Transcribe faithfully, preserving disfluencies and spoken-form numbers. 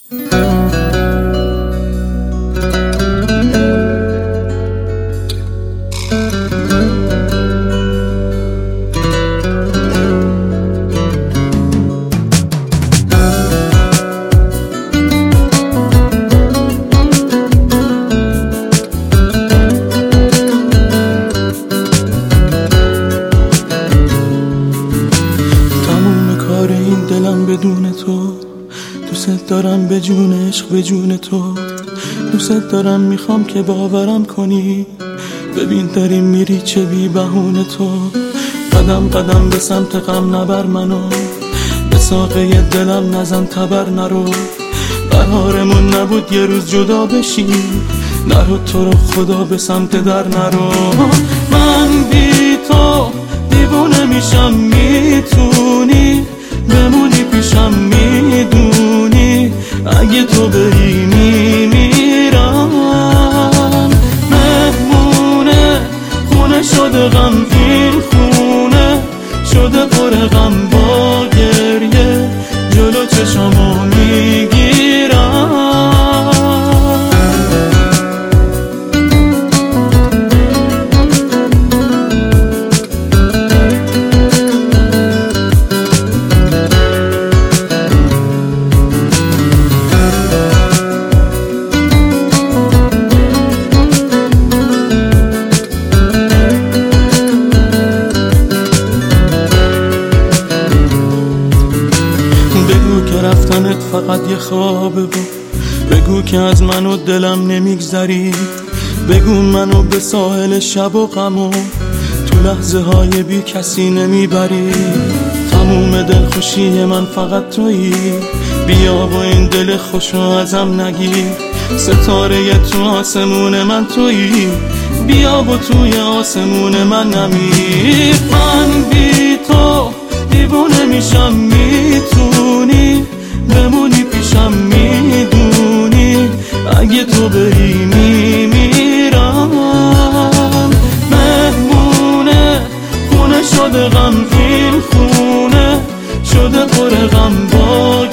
بدون تو دوست دارم، به جون عشق به جون تو دوست دارم. میخوام که باورم کنی، ببین داری میری چه بی بهونه تو. قدم قدم به سمت غم نبر منو، به ساقه دلم نزن تبر نرو. قرارمون نبود یه روز جدا بشیم، نرو تو رو خدا به سمت در نرو. من بی تو دیوونه میشم، میتونی بمونی پیشم، میدونی اگه تو بری میمیرم. مهمونه خونه شده غم، این خونه شده پر غم، با گریه جلو چشامو میگیرم. رفتنت فقط یه خوابه بود، بگو که از من و دلم نمیگذری، بگو منو به ساحل شب و غمو تو لحظه های بی کسی نمیبری. تموم دل خوشی من فقط تویی، بیا با این دل خوشو ازم نگیر. ستاره تو آسمون من تویی، بیا با توی آسمون من نمیر. من بی تو دیوونه میشم، میتونی بمونی پیشم، میدونی اگه تو بری میمیرم. مهمونه خونه شده غم، این خونه شده پر غم، با